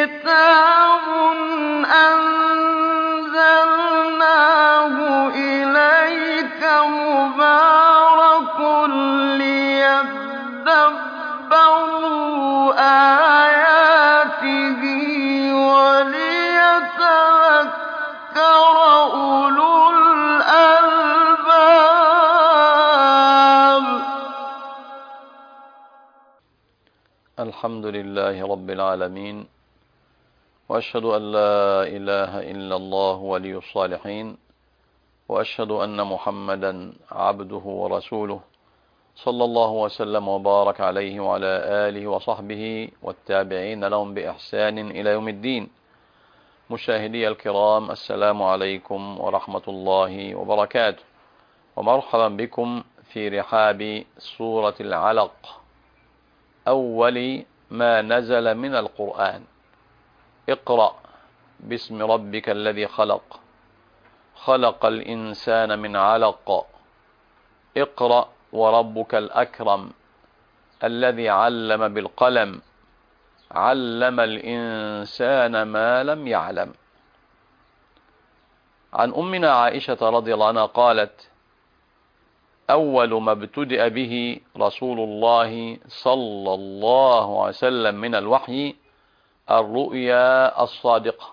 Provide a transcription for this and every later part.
كتاب أنزلناه إليك مبارك ليدبروا آياته وليتذكر أولو الألباب. الحمد لله رب العالمين، وأشهد أن لا إله إلا الله ولي الصالحين، وأشهد أن محمدا عبده ورسوله صلى الله وسلم وبارك عليه وعلى آله وصحبه والتابعين لهم بإحسان إلى يوم الدين. مشاهدي الكرام، السلام عليكم ورحمة الله وبركاته، ومرحبا بكم في رحاب سورة العلق، أول ما نزل من القرآن. اقرأ باسم ربك الذي خلق، خلق الإنسان من علق، اقرأ وربك الأكرم الذي علم بالقلم، علم الإنسان ما لم يعلم. عن أمنا عائشة رضي الله عنها قالت: أول ما ابتدأ به رسول الله صلى الله عليه وسلم من الوحي الرؤيا الصادقة،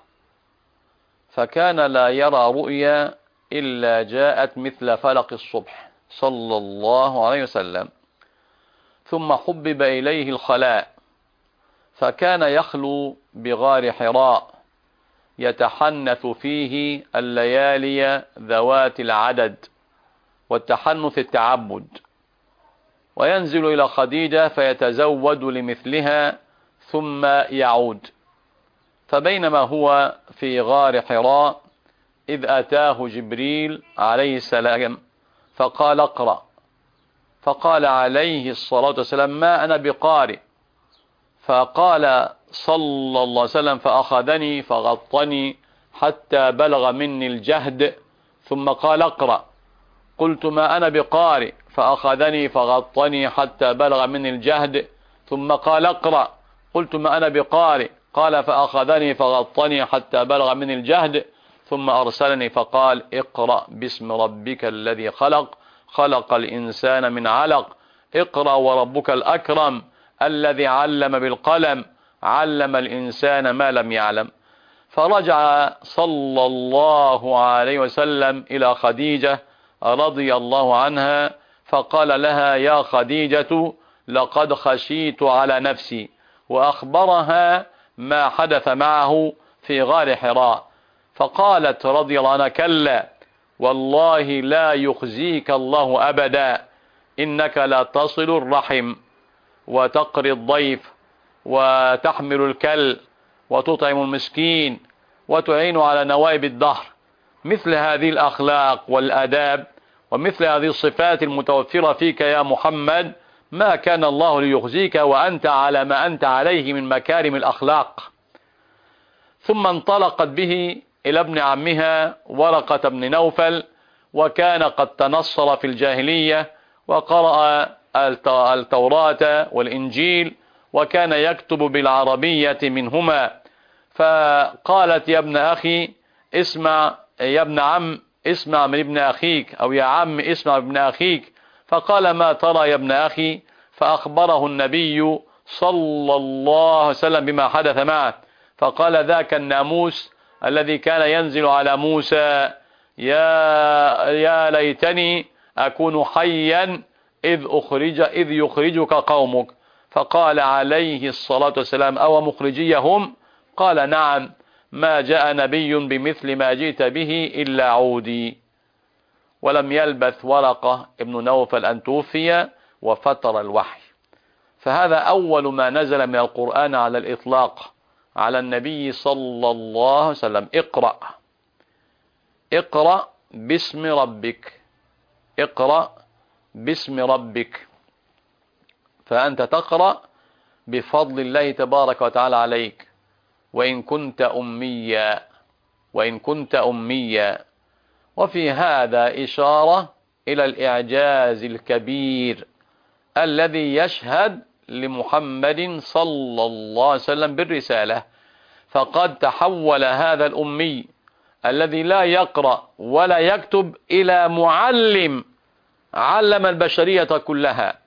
فكان لا يرى رؤيا إلا جاءت مثل فلق الصبح صلى الله عليه وسلم. ثم حبب إليه الخلاء، فكان يخلو بغار حراء يتحنث فيه الليالي ذوات العدد، والتحنث التعبد، وينزل إلى خديجة فيتزود لمثلها ثم يعود. فبينما هو في غار حراء إذ أتاه جبريل عليه السلام فقال: اقرأ. فقال عليه الصلاة والسلام: ما أنا بقارئ. فقال صلى الله عليه وسلم: فأخذني فغطني حتى بلغ مني الجهد، ثم قال: اقرأ. قلت: ما أنا بقارئ. فأخذني فغطني حتى بلغ مني الجهد، ثم قال: اقرأ. قلت: ما أنا بقارئ. قال: فأخذني فغطني حتى بلغ مني الجهد، ثم أرسلني فقال: اقرأ باسم ربك الذي خلق، خلق الإنسان من علق، اقرأ وربك الأكرم الذي علم بالقلم، علم الإنسان ما لم يعلم. فرجع صلى الله عليه وسلم إلى خديجة رضي الله عنها فقال لها: يا خديجة، لقد خشيت على نفسي، وأخبرها ما حدث معه في غار حراء. فقالت رضي الله عنها: كلا والله لا يخزيك الله أبدا، إنك لا تصل الرحم وتقري الضيف وتحمل الكل وتطعم المسكين وتعين على نوائب الدهر. مثل هذه الأخلاق والآداب ومثل هذه الصفات المتوفرة فيك يا محمد ما كان الله ليخزيك وأنت على ما أنت عليه من مكارم الأخلاق. ثم انطلقت به إلى ابن عمها ورقة بن نوفل، وكان قد تنصر في الجاهلية وقرأ التوراة والإنجيل، وكان يكتب بالعربية منهما. فقالت: يا ابن أخي اسمع، يا ابن عم اسمع من ابن أخيك، أو يا عم اسمع من ابن أخيك. فقال: ما ترى يا ابن أخي؟ فأخبره النبي صلى الله عليه وسلم بما حدث معه. فقال: ذاك الناموس الذي كان ينزل على موسى، يا ليتني أكون حيا إذ يخرجك قومك. فقال عليه الصلاة والسلام: أو مخرجيهم؟ قال: نعم، ما جاء نبي بمثل ما جئت به إلا عودي. ولم يلبث ورقة ابن نوفل أن توفي وفتر الوحي. فهذا أول ما نزل من القرآن على الإطلاق على النبي صلى الله عليه وسلم. اقرأ، اقرأ باسم ربك، اقرأ باسم ربك. فأنت تقرأ بفضل الله تبارك وتعالى عليك، وإن كنت أميا، وإن كنت أميا. وفي هذا إشارة إلى الإعجاز الكبير الذي يشهد لمحمد صلى الله عليه وسلم بالرسالة. فقد تحول هذا الأمي الذي لا يقرأ ولا يكتب إلى معلم علم البشرية كلها.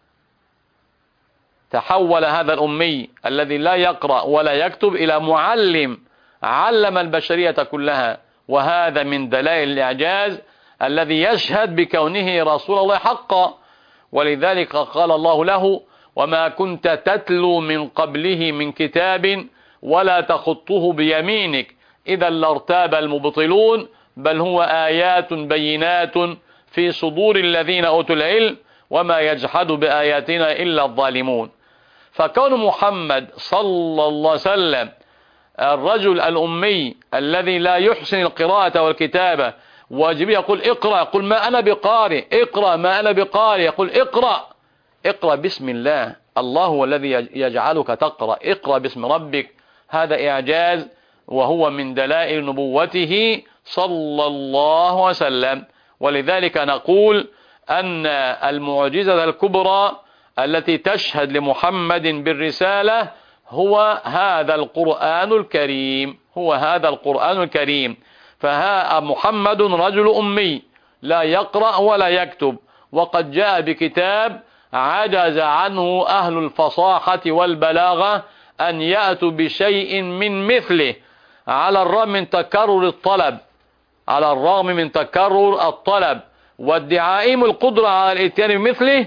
تحول هذا الأمي الذي لا يقرأ ولا يكتب إلى معلم علم البشرية كلها، وهذا من دلائل الإعجاز الذي يشهد بكونه رسول الله حقا. ولذلك قال الله له: وما كنت تتلو من قبله من كتاب ولا تخطه بيمينك إذا لارتاب المبطلون بل هو آيات بينات في صدور الذين أوتوا العلم وما يجحد بآياتنا إلا الظالمون. فكون محمد صلى الله عليه وسلم الرجل الأمي الذي لا يحسن القراءة والكتابة، وجبريل يقول اقرأ، يقول ما أنا بقارئ، اقرأ ما أنا بقارئ، يقول اقرأ بسم الله، الله هو الذي يجعلك تقرأ، اقرأ باسم ربك. هذا إعجاز وهو من دلائل نبوته صلى الله عليه وسلم. ولذلك نقول أن المعجزة الكبرى التي تشهد لمحمد بالرسالة هو هذا القرآن الكريم، هو هذا القرآن الكريم. فها محمد رجل أمي لا يقرأ ولا يكتب، وقد جاء بكتاب عجز عنه أهل الفصاحة والبلاغة أن يأتوا بشيء من مثله، على الرغم من تكرر الطلب، على الرغم من تكرر الطلب وادعائهم القدرة على الاتيان بمثله،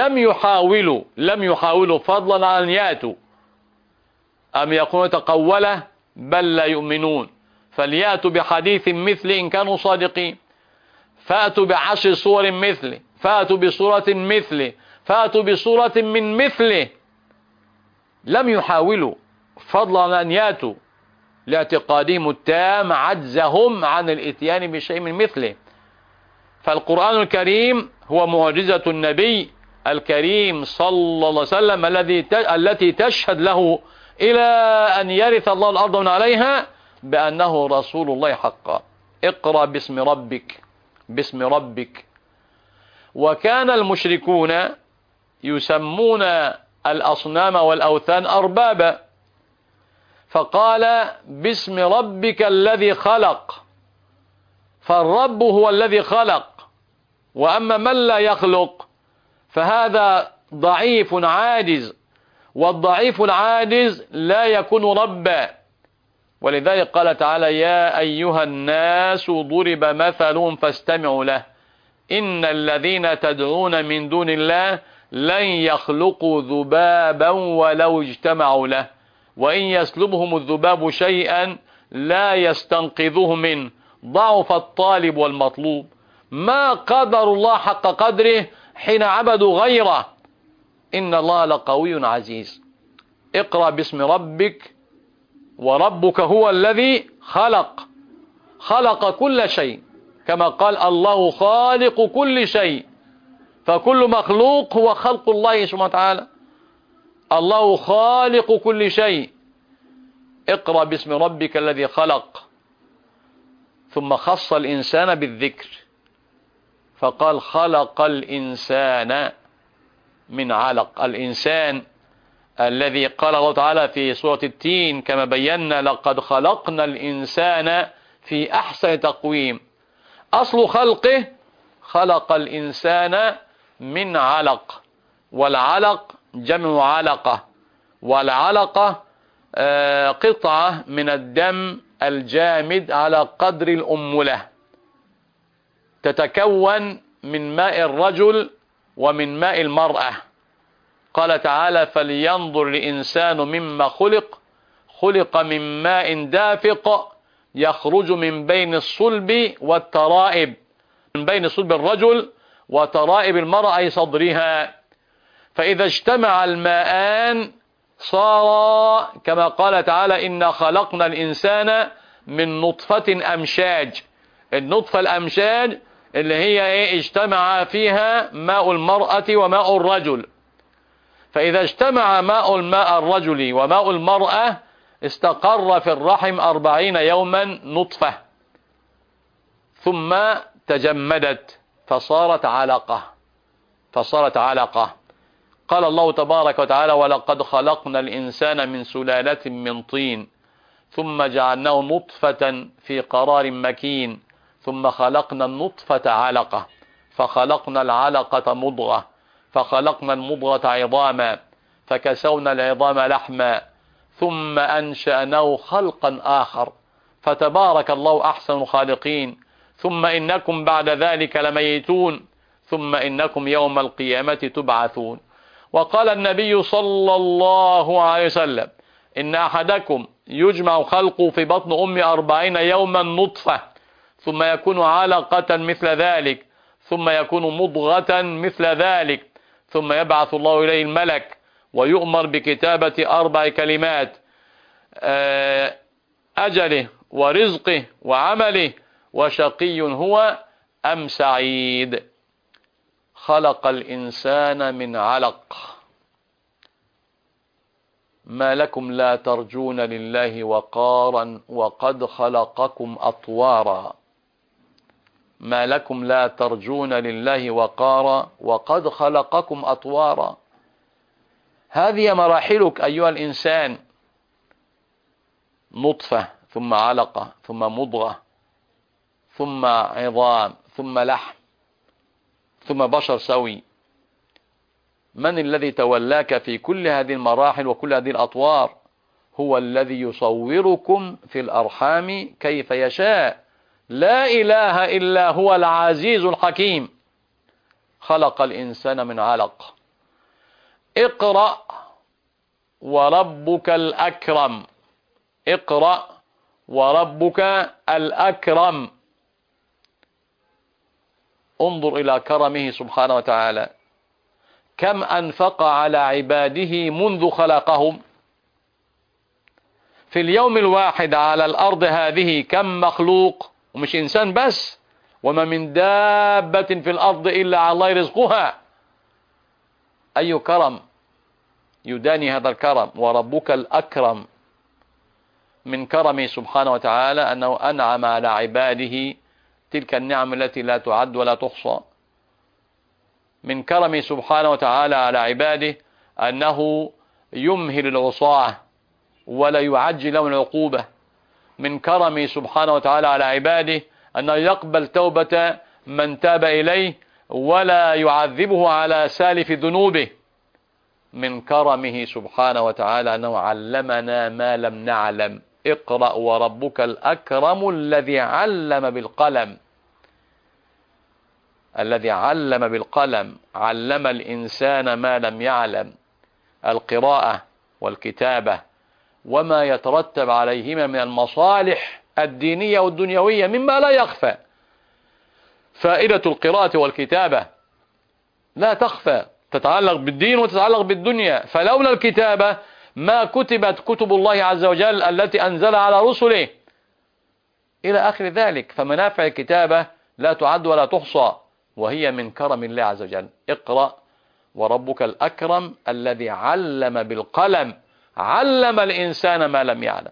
لم يحاولوا فضلا عن أن يأتوا، أم يكونوا تقوله، بل لا يؤمنون. فليأتوا بحديث مثله إن كانوا صادقين، فأتوا بعشر صور مثله، فأتوا بصورة مثله، فأتوا بصورة من مثله. لم يحاولوا فضلا عن أن يأتوا لاعتقادهم التام عجزهم عن الاتيان بشيء من مثله. فالقرآن الكريم هو معجزة النبي الكريم صلى الله عليه وسلم التي تشهد له إلى أن يرث الله الأرض من عليها بأنه رسول الله حقا. اقرأ باسم ربك، باسم ربك. وكان المشركون يسمون الأصنام والأوثان أربابا، فقال باسم ربك الذي خلق، فالرب هو الذي خلق، وأما من لا يخلق فهذا ضعيف عاجز، والضعيف العاجز لا يكون ربا. ولذلك قال تعالى: يا أيها الناس ضرب مثل فاستمعوا له إن الذين تدعون من دون الله لن يخلقوا ذبابا ولو اجتمعوا له وإن يسلبهم الذباب شيئا لا يستنقذوه منه ضعف الطالب والمطلوب. ما قدر الله حق قدره حين عبدوا غيره، إن الله لقوي عزيز. اقرأ باسم ربك، وربك هو الذي خلق كل شيء، كما قال الله خالق كل شيء، فكل مخلوق هو خلق الله سبحانه وتعالى. الله خالق كل شيء. اقرأ باسم ربك الذي خلق، ثم خص الإنسان بالذكر فقال خلق الإنسان من علق. الإنسان الذي قال الله تعالى في سورة التين كما بينا: لقد خلقنا الإنسان في أحسن تقويم. أصل خلقه خلق الإنسان من علق، والعلق جمع علقة، والعلقة قطعة من الدم الجامد على قدر الأمولة، تتكون من ماء الرجل ومن ماء المرأة. قال تعالى: فلينظر الإنسان مما خلق من ماء دافق يخرج من بين الصلب والترائب، من بين صلب الرجل وترائب المرأة أي صدرها. فإذا اجتمع الماءان صار كما قال تعالى: إنا خلقنا الإنسان من نطفة أمشاج. النطفة الأمشاج اللي هي اجتمع فيها ماء المرأة وماء الرجل. فإذا اجتمع ماء الرجل وماء المرأة استقر في الرحم 40 يوما نطفة، ثم تجمدت فصارت علقة. قال الله تبارك وتعالى: ولقد خلقنا الإنسان من سلالة من طين ثم جعلناه نطفة في قرار مكين، ثم خلقنا النطفة علقة، فخلقنا العلقة مضغة، فخلقنا المضغة عظاما، فكسونا العظام لحما، ثم أنشأناه خلقا آخر، فتبارك الله أحسن الخالقين. ثم إنكم بعد ذلك لميتون، ثم إنكم يوم القيامة تبعثون. وقال النبي صلى الله عليه وسلم: إن أحدكم يجمع خلقه في بطن أم 40 يوما نطفة، ثم يكون علقة مثل ذلك، ثم يكون مضغة مثل ذلك، ثم يبعث الله إليه الملك ويؤمر بكتابة 4 كلمات: أجله ورزقه وعمله، وشقي هو أم سعيد. خلق الإنسان من علق. ما لكم لا ترجون لله وقارا وقد خلقكم أطوارا. ما لكم لا ترجون لله وقارا وقد خلقكم أطوارا. هذه مراحلك أيها الإنسان: نطفة، ثم علقة، ثم مضغة، ثم عظام، ثم لحم، ثم بشر سوي. من الذي تولاك في كل هذه المراحل وكل هذه الأطوار؟ هو الذي يصوركم في الأرحام كيف يشاء. لا إله إلا هو العزيز الحكيم. خلق الإنسان من علق. اقرأ وربك الأكرم. اقرأ وربك الأكرم. انظر إلى كرمه سبحانه وتعالى، كم أنفق على عباده منذ خلقهم. في اليوم الواحد على الأرض هذه كم مخلوق، ومش إنسان بس: وما من دابة في الأرض إلا على الله رزقها. أي كرم يداني هذا الكرم؟ وربك الأكرم. من كرمه سبحانه وتعالى أنه أنعم على عباده تلك النعم التي لا تعد ولا تحصى. من كرمه سبحانه وتعالى على عباده أنه يمهل العصاة ولا يعجل لهم العقوبة. من كرمه سبحانه وتعالى على عباده أنه يقبل توبة من تاب إليه ولا يعذبه على سالف ذنوبه. من كرمه سبحانه وتعالى أنه علمنا ما لم نعلم. اقرأ وربك الأكرم الذي علم بالقلم. الذي علم بالقلم، علم الإنسان ما لم يعلم. القراءة والكتابة وما يترتب عليهما من المصالح الدينية والدنيوية مما لا يخفى. فائدة القراءة والكتابة لا تخفى، تتعلق بالدين وتتعلق بالدنيا. فلولا الكتابة ما كتبت كتب الله عز وجل التي أنزل على رسله إلى آخر ذلك. فمنافع الكتابة لا تعد ولا تحصى، وهي من كرم الله عز وجل. اقرأ وربك الأكرم الذي علم بالقلم، علم الإنسان ما لم يعلم.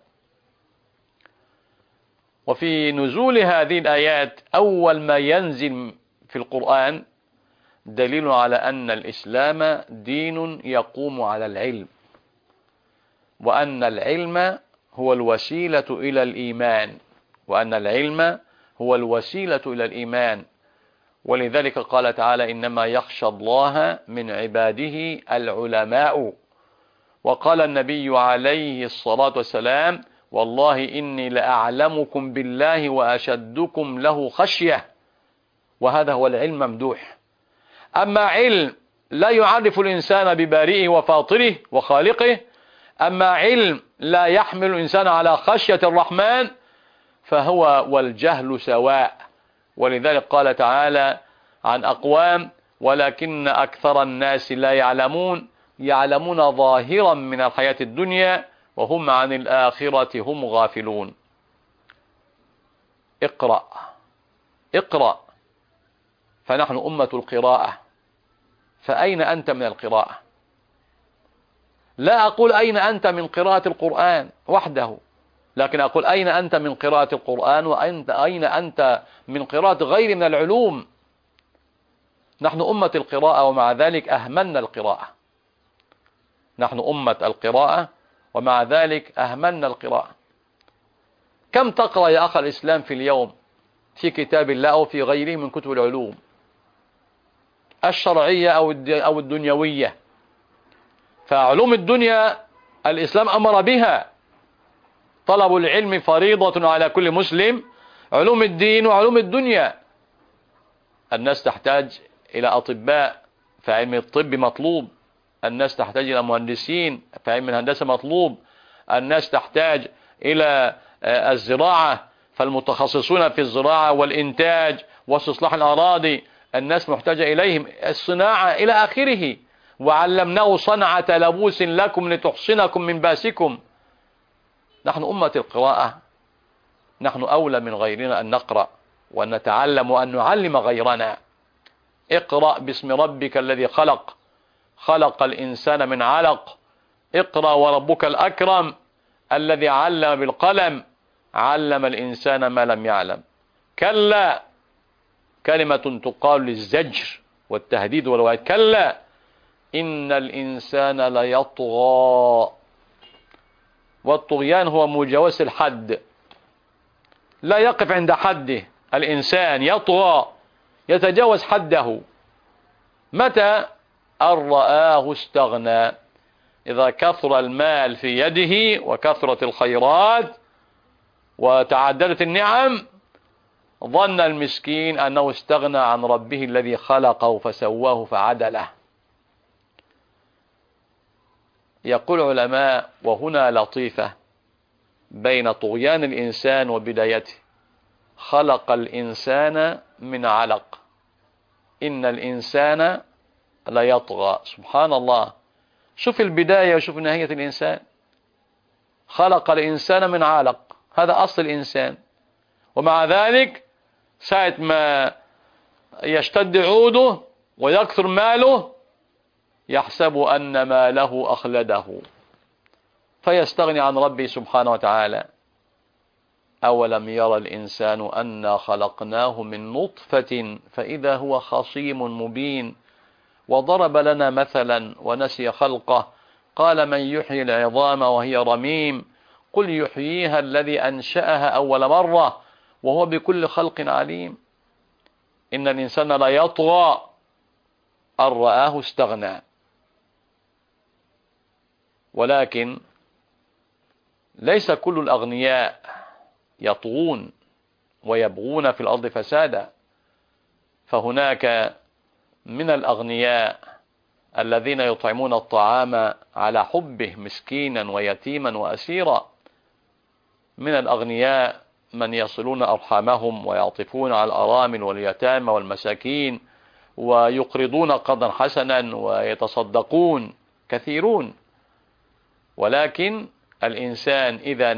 وفي نزول هذه الآيات أول ما ينزل في القرآن دليل على أن الإسلام دين يقوم على العلم، وأن العلم هو الوسيلة إلى الإيمان، وأن العلم هو الوسيلة إلى الإيمان. ولذلك قال تعالى: إنما يخشى الله من عباده العلماء. وقال النبي عليه الصلاة والسلام: والله إني لأعلمكم بالله وأشدكم له خشية. وهذا هو العلم ممدوح. أما علم لا يعرف الإنسان ببارئه وفاطره وخالقه، أما علم لا يحمل الإنسان على خشية الرحمن، فهو والجهل سواء. ولذلك قال تعالى عن أقوام: ولكن أكثر الناس لا يعلمون، يعلمون ظاهرا من الحياة الدنيا وهم عن الآخرة هم غافلون. اقرأ اقرأ، فنحن أمة القراءة. فأين أنت من القراءة؟ لا أقول أين أنت من قراءة القرآن وحده، لكن أقول أين أنت من قراءة القرآن، وأين أنت من قراءة غير من العلوم. نحن أمة القراءة ومع ذلك أهملنا القراءة. نحن أمة القراءة ومع ذلك أهملنا القراءة. كم تقرأ يا أخ الإسلام في اليوم في كتاب الله أو في غيره من كتب العلوم الشرعية أو الدنيوية؟ فعلوم الدنيا الإسلام أمر بها، طلب العلم فريضة على كل مسلم. علوم الدين وعلوم الدنيا، الناس تحتاج إلى أطباء، فعلم الطب مطلوب. الناس تحتاج إلى مهندسين، فعلم الهندسة مطلوب. الناس تحتاج إلى الزراعة، فالمتخصصون في الزراعة والإنتاج واستصلاح الأراضي الناس محتاجة إليهم، الصناعة إلى آخره. وعلمناه صنعة لبوس لكم لتحصنكم من باسكم. نحن أمة القراءة، نحن أولى من غيرنا أن نقرأ وأن نتعلم وأن نعلم غيرنا. اقرأ باسم ربك الذي خلق، خلق الإنسان من علق. اقرأ وربك الأكرم الذي علم بالقلم، علم الإنسان ما لم يعلم. كلا، كلمة تقال للزجر والتهديد والوعيد. كلا إن الإنسان ليطغى، والطغيان هو مجاوزة الحد، لا يقف عند حده. الإنسان يطغى، يتجاوز حده. متى؟ أن رآه استغنى. إذا كثر المال في يده وكثرت الخيرات وتعددت النعم، ظن المسكين أنه استغنى عن ربه الذي خلقه فسواه فعدله. يقول العلماء، وهنا لطيفة بين طغيان الإنسان وبدايته: خلق الإنسان من علق، إن الإنسان ليطغى. سبحان الله، شوف البداية وشوف نهاية الإنسان. خلق الإنسان من علق، هذا أصل الإنسان. ومع ذلك ساعة ما يشتد عوده ويكثر ماله يحسب أن ماله أخلده فيستغني عن ربه سبحانه وتعالى. أولم يرى الإنسان أنا خلقناه من نطفة فإذا هو خصيم مبين. وضرب لنا مثلا ونسي خلقه، قال من يحيي العظام وهي رميم، قل يحييها الذي أنشأها أول مرة وهو بكل خلق عليم. إن الإنسان لا يطغى أن رآه استغنى. ولكن ليس كل الأغنياء يطغون ويبغون في الأرض فسادا، فهناك من الأغنياء الذين يطعمون الطعام على حبه مسكينا ويتيما وأسيرا. من الأغنياء من يصلون أرحامهم ويعطفون على الأرامل واليتامى والمساكين ويقرضون قرضا حسنا ويتصدقون، كثيرون. ولكن الإنسان إذا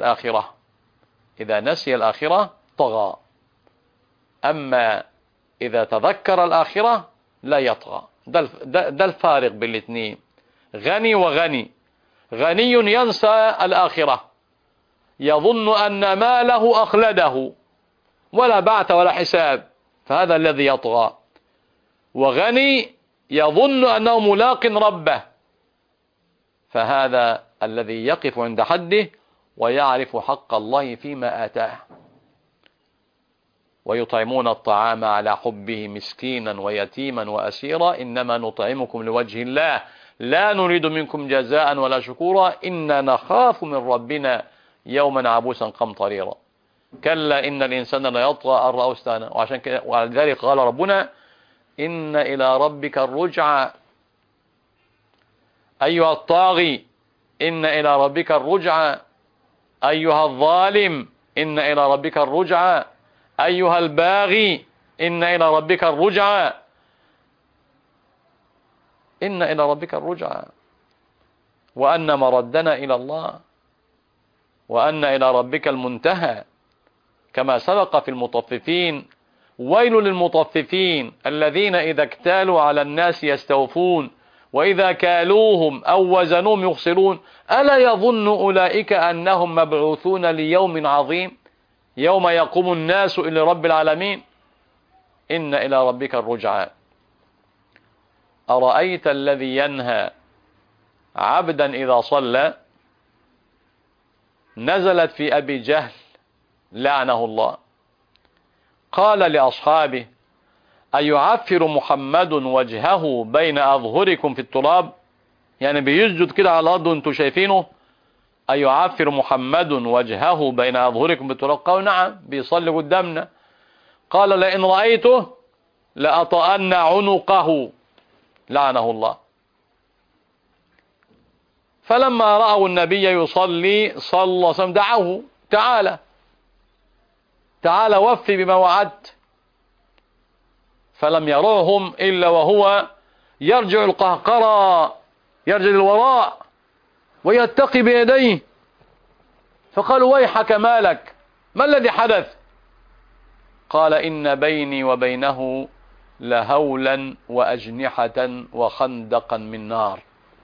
نسي الآخرة طغى. أما إذا تذكر الآخرة لا يطغى. ده الفارق بين الاثنين، غني وغني. غني ينسى الآخرة، يظن أن ماله أخلده ولا بعث ولا حساب، فهذا الذي يطغى. وغني يظن أنه ملاق ربه، فهذا الذي يقف عند حده ويعرف حق الله فيما آتاه. ويطعمون الطعام على حبه مسكينا ويتيما وأسيرا إنما نطعمكم لوجه الله لا نريد منكم جزاء ولا شكورا إنا نخاف من ربنا يوما عبوسا قمطريرا. كلا إن الإنسان لا يطغى أن رآه استغنى. ولذلك قال ربنا إن إلى ربك الرجعى أيها الطاغي، إن إلى ربك الرجعى أيها الظالم، إن إلى ربك الرجعى أيها الباغي، إن إلى ربك الرجعى، إن إلى ربك الرجعى. وأن مردنا إلى الله، وأن إلى ربك المنتهى. كما سبق في المطففين: ويل للمطففين الذين إذا اكتالوا على الناس يستوفون وإذا كالوهم أو وزنوهم يخسرون ألا يظن أولئك أنهم مبعوثون ليوم عظيم يوم يقوم الناس إلى رب العالمين. إن إلى ربك الرجعى. أرأيت الذي ينهى عبدا إذا صلى. نزلت في أبي جهل لعنه الله. قال لأصحابه: أيعفر محمد وجهه بين أظهركم في التراب؟ يعني بيسجد كده على الأرض وانتم شايفينه. أيعفر محمد وجهه بين أظهركم في التراب؟ قالوا: نعم، بيصلي قدامنا. قال: لئن رأيته لأطأن عنقه، لعنه الله. فلما رأوا النبي يصلي صلى الله عليه وسلم دعوه: تعالى وفي بما وعدت. فلم يروهم إلا وهو يرجع القهقرى، يرجع للوراء ويتقي بيديه. فقالوا: ويحك، مالك؟ ما الذي حدث؟ قال: إن بيني وبينه لهولا وأجنحة وخندقا من نار.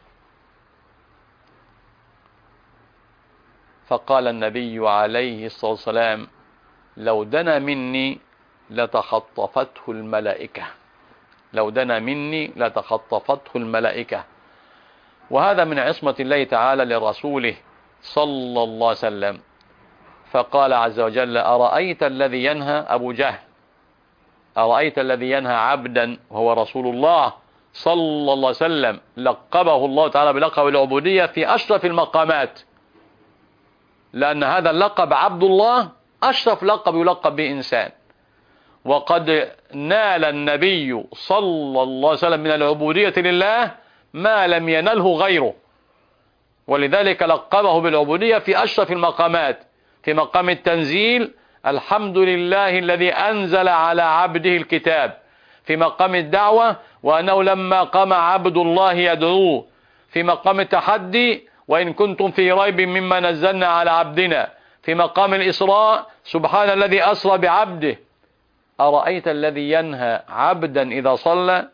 فقال النبي عليه الصلاة والسلام: لو دنا مني لتخطفته الملائكة، لو دنا مني لتخطفته الملائكة. وهذا من عصمة الله تعالى لرسوله صلى الله عليه وسلم. فقال عز وجل: أرأيت الذي ينهى أبو جهل، أرأيت الذي ينهى عبدا وهو رسول الله صلى الله عليه وسلم، لقبه الله تعالى بلقب العبودية في أشرف المقامات، لأن هذا اللقب عبد الله أشرف لقب يلقب به إنسان. وقد نال النبي صلى الله عليه وسلم من العبودية لله ما لم ينله غيره، ولذلك لقبه بالعبودية في أشرف المقامات. في مقام التنزيل: الحمد لله الذي أنزل على عبده الكتاب. في مقام الدعوة: وأنه لما قام عبد الله يدعوه. في مقام التحدي: وإن كنتم في ريب مما نزلنا على عبدنا. في مقام الإسراء: سبحان الذي أسرى بعبده. أرأيت الذي ينهى عبدا إذا صلى؟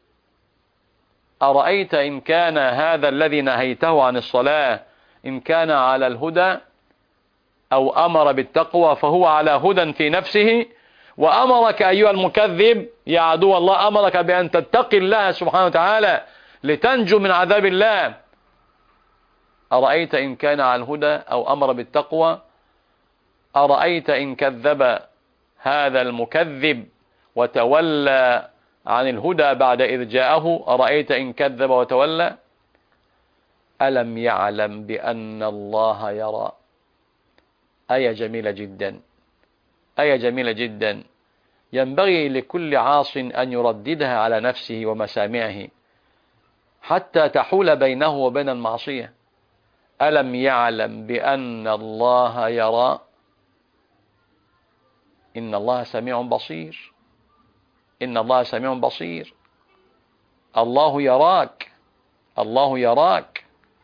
أرأيت إن كان هذا الذي نهيته عن الصلاة إن كان على الهدى أو أمر بالتقوى فهو على هدى في نفسه، وأمرك أيها المكذب يا عدو الله، أمرك بأن تتقي الله سبحانه وتعالى لتنجو من عذاب الله. أرأيت إن كان على الهدى أو أمر بالتقوى؟ أرأيت إن كذب هذا المكذب وتولى عن الهدى بعد إذ جاءه؟ أرأيت إن كذب وتولى؟ ألم يعلم بأن الله يرى؟ آية جميلة جدا، آية جميلة جدا، ينبغي لكل عاص أن يرددها على نفسه ومسامعه حتى تحول بينه وبين المعصية. ألم يعلم بأن الله يرى؟ إن الله سميع بصير، إن الله سميع بصير. الله يراك، الله يراك،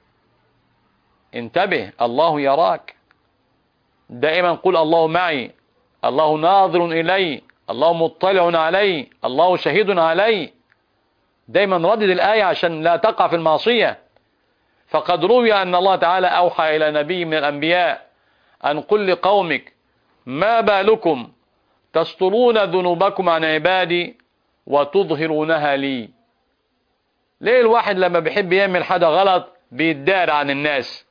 انتبه، الله يراك. دائما قل: الله معي، الله ناظر إلي، الله مطلع علي، الله شهيد علي. دائما ردد الآية عشان لا تقع في المعصية. فقد روي أن الله تعالى أوحى إلى نبي من الأنبياء أن قل لقومك: ما بالكم تسترون ذنوبكم عن عبادي وتظهرونها لي. ليه الواحد لما بيحب يعمل حاجة غلط بيدار عن الناس؟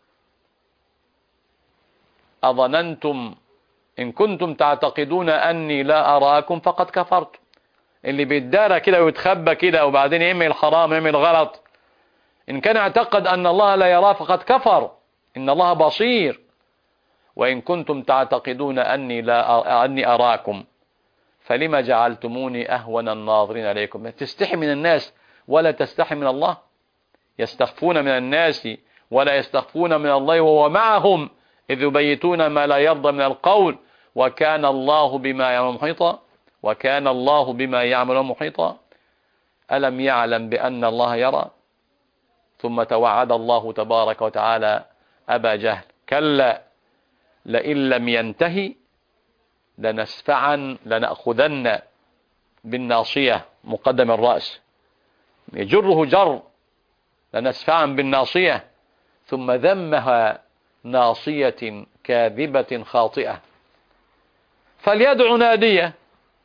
أظننتم إن كنتم تعتقدون أني لا أراكم فقد كفرت. اللي بيدار كده ويتخبى كده وبعدين يعمل الحرام يعمل غلط، إن كان اعتقد أن الله لا يراه فقد كفر. إن الله بصير. وإن كنتم تعتقدون أني أراكم فلما جعلتموني أهون الناظرين عليكم. تستحي من الناس ولا تستحي من الله. يستخفون من الناس ولا يستخفون من الله وهو معهم إذ يبيتون ما لا يرضى من القول وكان الله بما يعمل محيطا، وكان الله بما يعمل محيطا. ألم يعلم بأن الله يرى؟ ثم توعد الله تبارك وتعالى أبا جهل: كلا لئن لم ينتهي لنأخذن بالناصية، مقدم الرأس يجره جر، لنسفعا بالناصية. ثم ذمها: ناصية كاذبة خاطئة. فليدع نادية.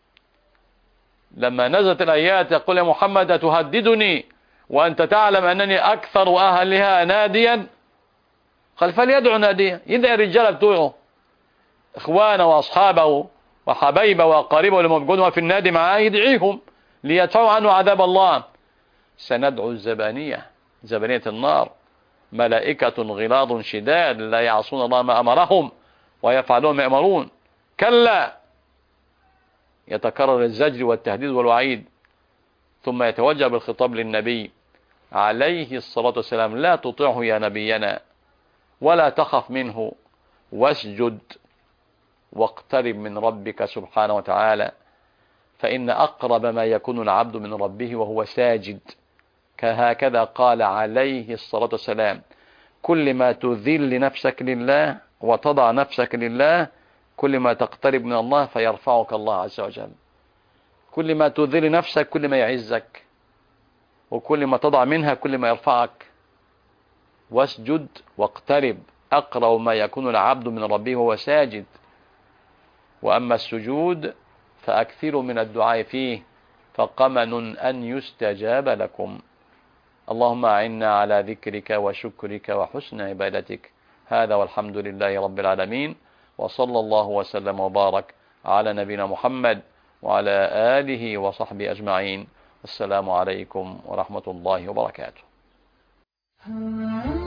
لما نزلت الآيات يقول: يا محمد أتهددني وأنت تعلم أنني أكثر أهلها ناديا؟ قال: فليدع نادية، يدعي الرجال بتوعه. إخوانه وأصحابه وحبايبه وأقاربه لموجودهم في النادي معاه يدعيهم ليدفعوا عنه عذاب الله. سندعو الزبانية، زبانية النار، ملائكة غلاظ شداد لا يعصون الله ما أمرهم ويفعلون ما يأمرون. كلا، يتكرر الزجر والتهديد والوعيد. ثم يتوجه بالخطاب للنبي عليه الصلاة والسلام: لا تطعه يا نبينا ولا تخف منه، واسجد واقترب من ربك سبحانه وتعالى، فإن أقرب ما يكون العبد من ربه وهو ساجد. هكذا قال عليه الصلاة والسلام: كل ما تذل نفسك لله وتضع نفسك لله، كل ما تقترب من الله فيرفعك الله عز وجل. كل ما تذل نفسك كل ما يعزك، وكل ما تضع منها كل ما يرفعك. واسجد واقترب، أقرب ما يكون العبد من ربه وهو ساجد. وأما السجود فأكثروا من الدعاء فيه، فقمن أن يستجاب لكم. اللهم أعنا على ذكرك وشكرك وحسن عبادتك. هذا والحمد لله رب العالمين، وصلى الله وسلم وبارك على نبينا محمد وعلى آله وصحبه أجمعين. السلام عليكم ورحمة الله وبركاته.